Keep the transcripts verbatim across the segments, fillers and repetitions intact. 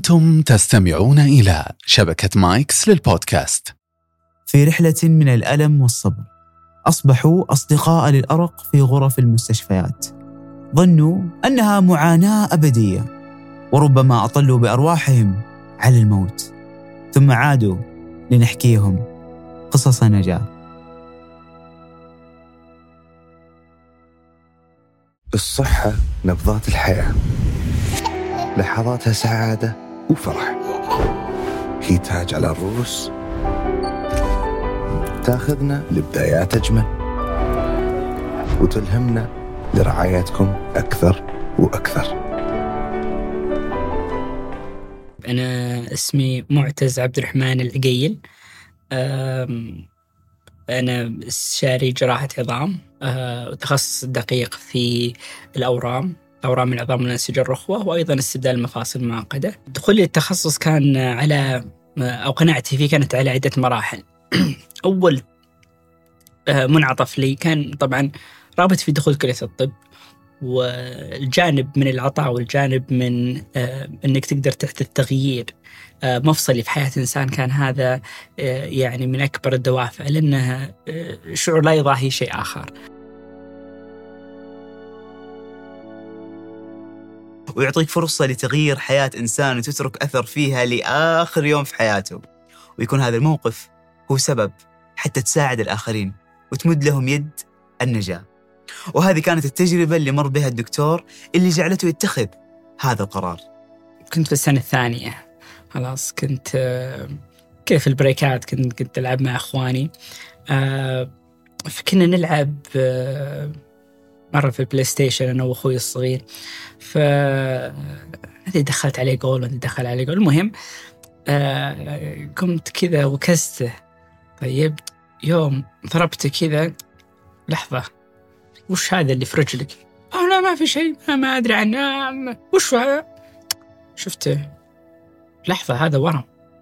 أنتم تستمعون إلى شبكة مايكس للبودكاست. في رحلة من الألم والصبر أصبحوا أصدقاء للأرق في غرف المستشفيات. ظنوا أنها معاناة أبدية، وربما أطلوا بأرواحهم على الموت، ثم عادوا لنحكيهم قصص نجاة. الصحة نبضات الحياة، لحظاتها سعادة وفرح، هي تاج على الرؤوس، تاخذنا لبدايات أجمل وتلهمنا لرعايتكم أكثر وأكثر. أنا اسمي معتز عبد الرحمن العقيل. أنا استشاري جراحة عظام وتخصص دقيق في الأورام أورام العظام والأنسجة الرخوة، وأيضا استبدال المفاصل المعقدة. دخولي التخصص كان على أو قناعتي فيه كانت على عدة مراحل. أول منعطف لي كان طبعا رابط في دخول كلية الطب، والجانب من العطاء والجانب من أنك تقدر تحدث تغيير مفصلي في حياة إنسان. كان هذا يعني من أكبر الدوافع، لأنها شعور لا يضاهي شيء آخر. ويعطيك فرصة لتغيير حياة إنسان وتترك أثر فيها لآخر يوم في حياته، ويكون هذا الموقف هو سبب حتى تساعد الآخرين وتمد لهم يد النجاة. وهذه كانت التجربة اللي مر بها الدكتور اللي جعلته يتخذ هذا القرار. كنت في السنة الثانية، خلاص كنت كيف البريكات كنت كنت ألعب مع أخواني، فكنا نلعب مرة في البلاي ستيشن أنا وأخوي الصغير، فهذه دخلت عليه جول وهذه دخل عليه جول. المهم قمت كذا وكسته. طيب يوم ضربت كذا، لحظة وش هذا اللي في رجلك؟ أه لا ما في شيء، ما أدري عنه، وش هذا؟ شفته، لحظة هذا ورم.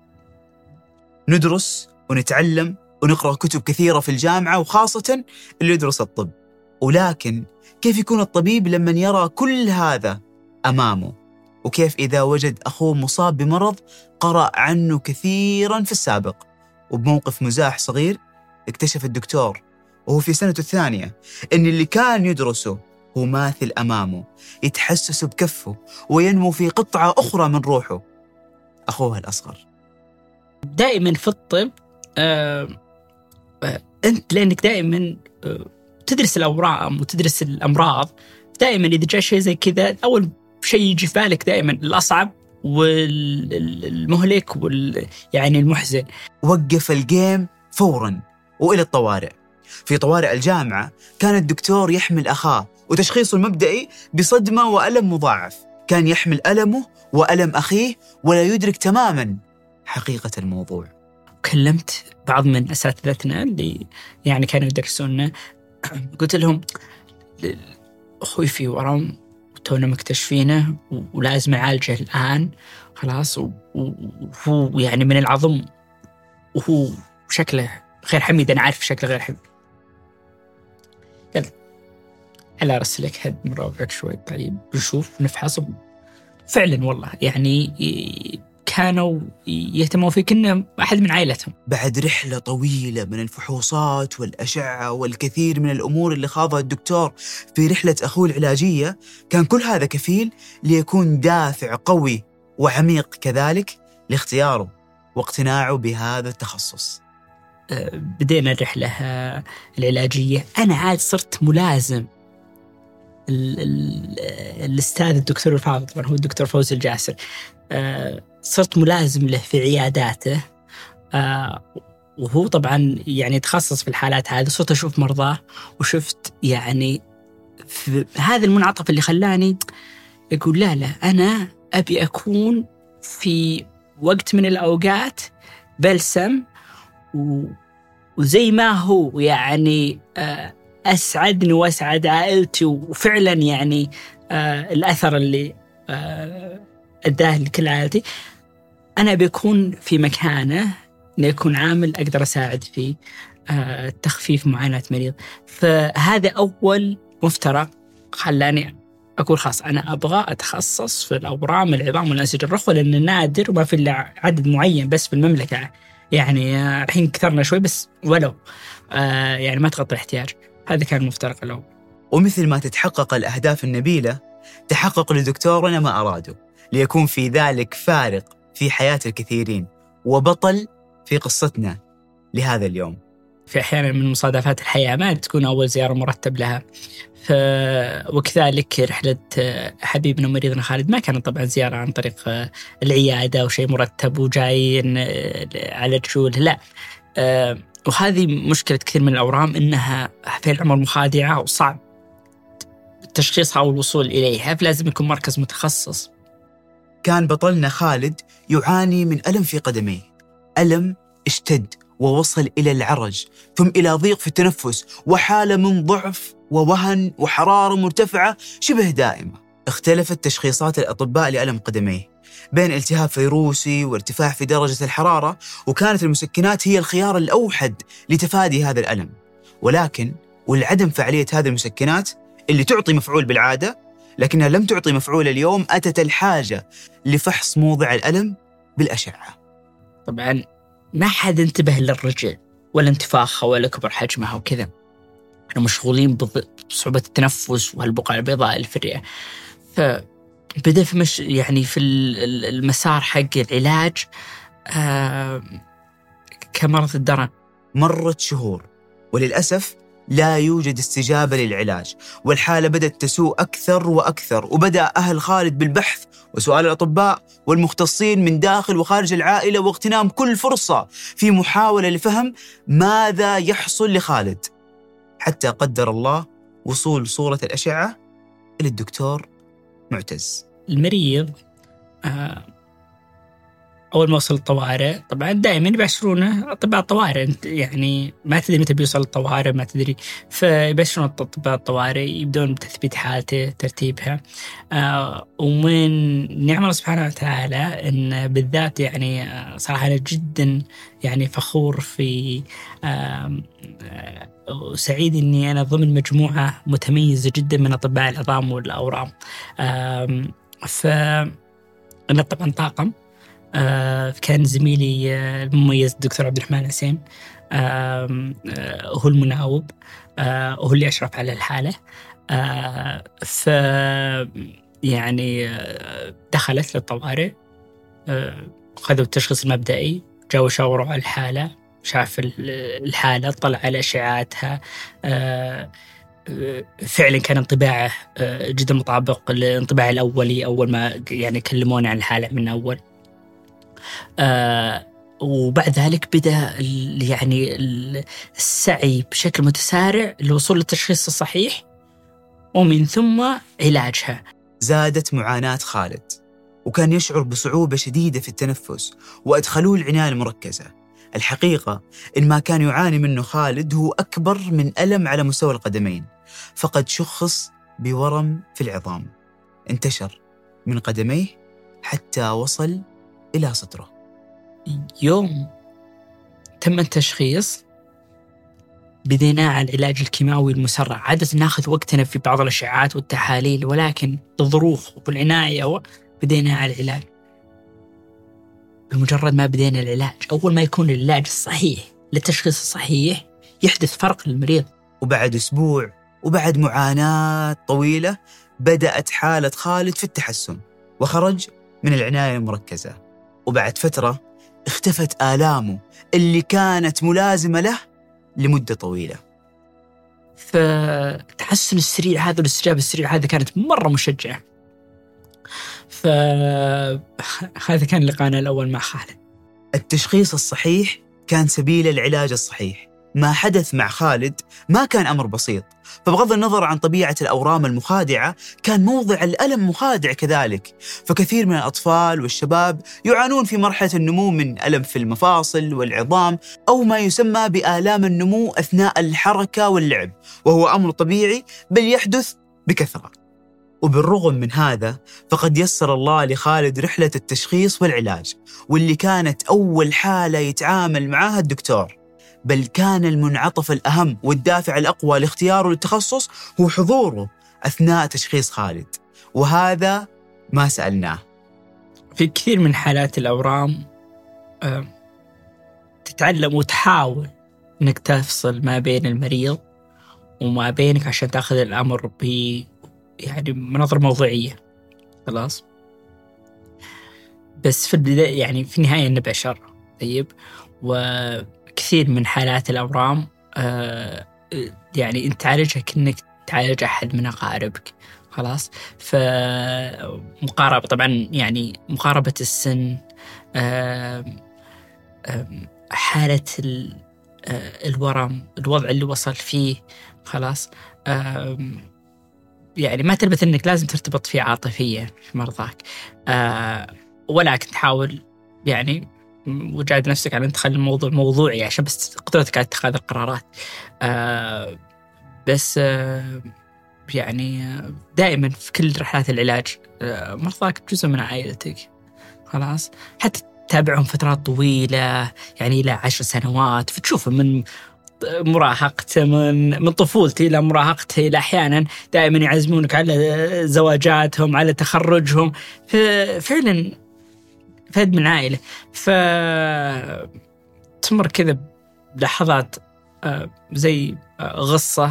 ندرس ونتعلم ونقرأ كتب كثيرة في الجامعة، وخاصة اللي يدرس الطب، ولكن كيف يكون الطبيب لما يرى كل هذا أمامه؟ وكيف إذا وجد أخوه مصاب بمرض قرأ عنه كثيرا في السابق؟ وبموقف مزاح صغير اكتشف الدكتور وهو في سنته الثانية إن اللي كان يدرسه هو ماثل أمامه، يتحسس بكفه وينمو في قطعة أخرى من روحه، أخوه الأصغر. دائما في الطب آه آه أنت لأنك دائما آه تدرس الأورام وتدرس الأمراض، دائما إذا جاء شيء زي كذا أول شيء يجي في بالك دائما الأصعب والمهلك وال يعني المحزن. وقف الجيم فورا وإلى الطوارئ. في طوارئ الجامعة كان الدكتور يحمل أخاه، وتشخيصه المبدئي بصدمة وألم مضاعف. كان يحمل ألمه وألم أخيه ولا يدرك تماما حقيقة الموضوع. كلمت بعض من أساتذتنا اللي يعني كانوا يدرسوننا، قلت لهم أخوي في ورم تونا مكتشفينه ولازم أعالجه الآن، خلاص، وهو يعني من العظم وهو شكله غير حميد، أنا عارف شكله غير حميد. قال على رسلك هد مراوعك شوي، طيب نشوف نفحص. فعلا والله يعني كانوا يهتموا فيه كأنه أحد من عائلتهم. بعد رحلة طويلة من الفحوصات والأشعة والكثير من الأمور اللي خاضها الدكتور في رحلة أخوه العلاجية، كان كل هذا كفيل ليكون دافع قوي وعميق كذلك لاختياره واقتناعه بهذا التخصص. بدينا الرحلة العلاجية. أنا عاد صرت ملازم الأستاذ الدكتور الفاضل، طبعا هو الدكتور فوزي الجاسر، صرت ملازم له في عياداته، وهو طبعا يعني يتخصص في الحالات هذه. صرت أشوف مرضاه وشفت يعني في هذا المنعطف اللي خلاني أقول لا لا أنا أبي أكون في وقت من الأوقات بلسم، وزي ما هو يعني أسعدني وأسعد عائلتي، وفعلا يعني الأثر اللي أداه لكل عائلتي، أنا بيكون في مكانه ليكون عامل أقدر أساعد فيه تخفيف معاناة مريض. فهذا أول مفترق خلاني أقول خلاص أنا أبغى أتخصص في الأورام العظام والأنسجة الرخوة، لأنه نادر وما في إلا عدد معين بس في المملكة. يعني الحين كثرنا شوي بس ولو آه يعني ما تغطي الاحتياج. هذا كان المفترق الأول. ومثل ما تتحقق الأهداف النبيلة، تحقق لدكتورنا ما أراده، ليكون في ذلك فارق في حياة الكثيرين وبطل في قصتنا لهذا اليوم. في أحيانا من مصادفات الحياة ما تكون أول زيارة مرتب لها، ف... وكذلك رحلة حبيبنا ومريضنا خالد ما كانت طبعا زيارة عن طريق العيادة أو شيء مرتب وجايين على رجول، لا. وهذه مشكلة كثير من الأورام، إنها في العمر مخادعة وصعب تشخيصها أو الوصول إليها، فلازم يكون مركز متخصص. كان بطلنا خالد يعاني من ألم في قدميه، ألم اشتد ووصل إلى العرج، ثم إلى ضيق في التنفس، وحالة من ضعف ووهن وحرارة مرتفعة شبه دائمة. اختلفت تشخيصات الأطباء لألم قدميه بين التهاب فيروسي وارتفاع في درجة الحرارة، وكانت المسكنات هي الخيار الأوحد لتفادي هذا الألم. ولكن والعدم فعالية هذه المسكنات اللي تعطي مفعول بالعادة لكنها لم تعطي مفعول اليوم، أتت الحاجة لفحص موضع الألم بالأشعة. طبعا ما حد انتبه للرجل ولا انتفاخها ولا كبر حجمها وكذا، كانوا مشغولين بصعوبة التنفس وهالبقع البيضاء اللي في الرئة. فبدأ في مش يعني في المسار حق العلاج آه كمرض الدرن. مرت شهور وللأسف لا يوجد استجابة للعلاج، والحالة بدأت تسوء أكثر وأكثر، وبدأ أهل خالد بالبحث وسؤال الأطباء والمختصين من داخل وخارج العائلة واغتنام كل فرصة في محاولة لفهم ماذا يحصل لخالد، حتى قدر الله وصول صورة الأشعة إلى الدكتور معتز. المريض آه أول ما وصل الطوارئ طبعا دائما يبشرونه أطباء الطوارئ، يعني ما تدري متى بيوصل الطوارئ ما تدري، فيبشرون أطباء الطوارئ يبدون بتثبيت حالته ترتيبها. آه ومن نعم الله سبحانه وتعالى إن بالذات يعني صراحة أنا جدا يعني فخور في آه وسعيد إني أنا ضمن مجموعة متميزة جدا من أطباء العظام والأورام. آه فأنا طبعا طاقم آه كان زميلي آه المميز الدكتور عبد الرحمن حسين آه آه هو المناوب آه وهو اللي أشرف على الحالة. آه ف يعني آه دخلت للطوارئ، آه خذوا التشخيص المبدئي، جاوا شاوروا على الحالة، شاف الحالة، طلع على أشعاعاتها. آه فعلا كان انطباعه آه جدا مطابق للانطباع الأولي أول ما يعني كلموني عن الحالة من أول. آه وبعد ذلك بدأ يعني السعي بشكل متسارع للوصول للتشخيص الصحيح ومن ثم علاجها. زادت معاناة خالد وكان يشعر بصعوبة شديدة في التنفس، وأدخلوه العناية المركزة. الحقيقة إن ما كان يعاني منه خالد هو أكبر من ألم على مستوى القدمين، فقد شخص بورم في العظام انتشر من قدميه حتى وصل إلى صدره. يوم تم التشخيص بدينا على العلاج الكيماوي المسرع. عادة ناخذ وقتنا في بعض الأشعاعات والتحاليل، ولكن الظروف والعناية بدينا على العلاج. بمجرد ما بدينا العلاج، أول ما يكون العلاج الصحيح للتشخيص الصحيح يحدث فرق للمريض. وبعد أسبوع وبعد معاناة طويلة بدأت حالة خالد في التحسن وخرج من العناية المركزة. وبعد فترة اختفت آلامه اللي كانت ملازمة له لمدة طويلة. فالتحسن السريع هذا والاستجابة السريعة هذا كانت مرة مشجعة. فهذا كان لقانا الأول مع خالد. التشخيص الصحيح كان سبيل العلاج الصحيح. ما حدث مع خالد ما كان أمر بسيط، فبغض النظر عن طبيعة الأورام المخادعة كان موضع الألم مخادع كذلك. فكثير من الأطفال والشباب يعانون في مرحلة النمو من ألم في المفاصل والعظام أو ما يسمى بآلام النمو أثناء الحركة واللعب، وهو أمر طبيعي بل يحدث بكثرة. وبالرغم من هذا فقد يسر الله لخالد رحلة التشخيص والعلاج، واللي كانت أول حالة يتعامل معها الدكتور، بل كان المنعطف الأهم والدافع الأقوى لاختياره للتخصص هو حضوره أثناء تشخيص خالد. وهذا ما سألناه. في كثير من حالات الأورام تتعلم وتحاول أنك تفصل ما بين المريض وما بينك عشان تأخذ الأمر ب يعني مناظر موضوعية. خلاص، بس في البداية يعني في النهاية إنه بشر. طيب، وكثير من حالات الأورام آه يعني أنت تعالجها كأنك تعالج أحد من أقاربك. خلاص، فمقاربة طبعا يعني مقاربة السن، آه آه حالة الورم، الوضع اللي وصل فيه. خلاص، آه يعني ما تلبث أنك لازم ترتبط فيه عاطفيا في مرضاك، آه ولكن تحاول يعني وجعد نفسك على أن تخلي الموضوع موضوعي عشان بس قدرتك على اتخاذ القرارات. آه بس آه يعني دائما في كل رحلات العلاج آه مرضاك جزء من عائلتك. خلاص، حتى تتابعهم فترات طويلة يعني إلى عشر سنوات، فتشوفهم من مراهقته من من طفولتي إلى مراهقته إلى أحيانا دائما يعزمونك على زواجاتهم، على تخرجهم. فعلا فهد من عائلة، فتمر كذا بلحظات زي غصة،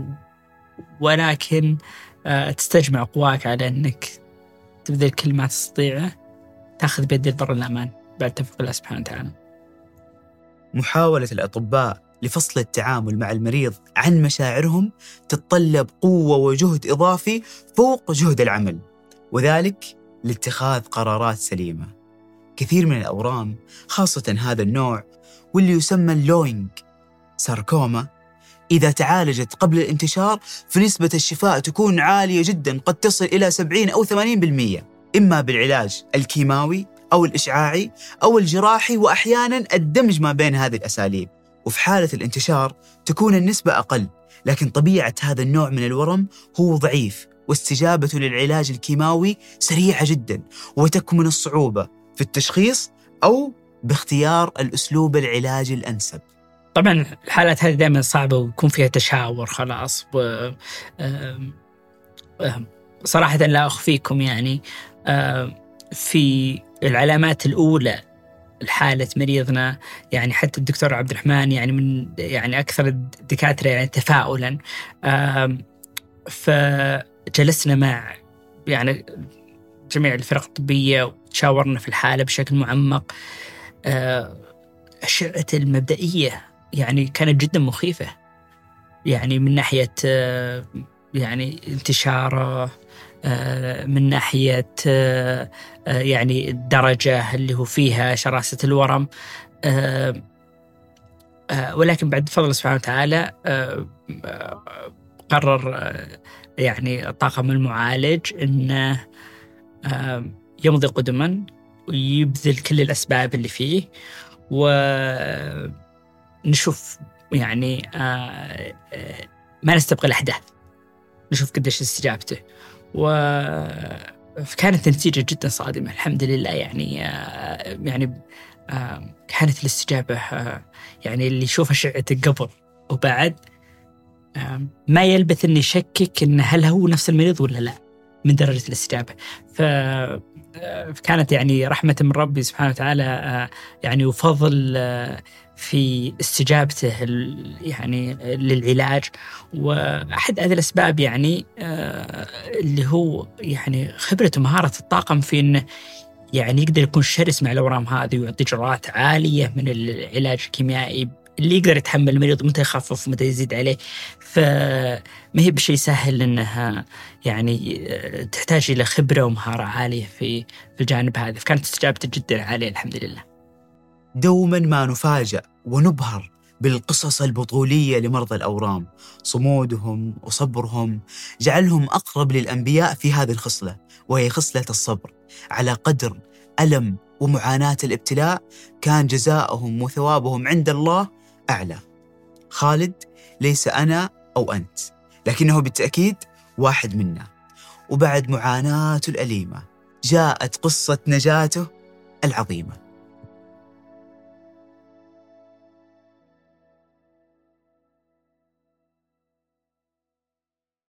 ولكن تستجمع قواك على أنك تبذل كل ما تستطيعه، تأخذ بيد البر الأمان بعد توفيق الله سبحانه وتعالى. محاولة الأطباء لفصل التعامل مع المريض عن مشاعرهم تتطلب قوة وجهد إضافي فوق جهد العمل، وذلك لاتخاذ قرارات سليمة. كثير من الأورام خاصة هذا النوع واللي يسمى اللوينج ساركوما، إذا تعالجت قبل الانتشار فنسبة الشفاء تكون عالية جدا، قد تصل إلى سبعين أو ثمانين بالمئة، إما بالعلاج الكيماوي أو الإشعاعي أو الجراحي، وأحيانا الدمج ما بين هذه الأساليب. وفي حالة الانتشار تكون النسبة أقل، لكن طبيعة هذا النوع من الورم هو ضعيف، واستجابته للعلاج الكيماوي سريعة جدا، وتكمن الصعوبة في التشخيص أو باختيار الأسلوب العلاجي الأنسب. طبعا الحالات هذه دائما صعبة ويكون فيها تشاور. خلاص، و صراحة لا أخفيكم يعني في العلامات الأولى الحالة مريضنا، يعني حتى الدكتور عبد الرحمن يعني من يعني أكثر الدكاترة يعني تفاؤلا، فجلسنا مع يعني جميع الفرق الطبية وتشاورنا في الحالة بشكل معمق. أشعة المبدئية يعني كانت جدا مخيفة، يعني من ناحية يعني انتشاره، من ناحية يعني الدرجة اللي هو فيها شراسة الورم، ولكن بعد فضل سبحانه وتعالى قرر يعني الطاقم المعالج أنه يمضي قدما ويبذل كل الأسباب اللي فيه، ونشوف يعني ما نستبقى الأحداث، نشوف قديش استجابته. وكانت النتيجة جدا صادمة الحمد لله. يعني يعني كانت الاستجابة يعني اللي يشوف أشعته قبل وبعد ما يلبث أن يشكك إن هل هو نفس المريض ولا لا من درجة الاستجابة. فكانت يعني رحمة من ربي سبحانه وتعالى يعني وفضل في استجابته يعني للعلاج. وأحد هذه الأسباب يعني اللي هو يعني خبرة ومهارة الطاقم في إنه يعني يقدر يكون شرس مع الأورام هذه ويعطي جرعات عالية من العلاج الكيميائي اللي يقدر يتحمل المريض متى يخفف متى يزيد عليه. فما هي بشيء سهل إنها يعني تحتاج إلى خبرة ومهارة عالية في في الجانب هذا. فكانت استجابته جدا عالية الحمد لله. دوما ما نفاجأ ونبهر بالقصص البطولية لمرضى الأورام. صمودهم وصبرهم جعلهم أقرب للأنبياء في هذه الخصلة، وهي خصلة الصبر. على قدر ألم ومعاناة الابتلاء كان جزاؤهم وثوابهم عند الله أعلى. خالد ليس أنا أو أنت، لكنه بالتأكيد واحد منا، وبعد معاناته الأليمة جاءت قصة نجاته العظيمة.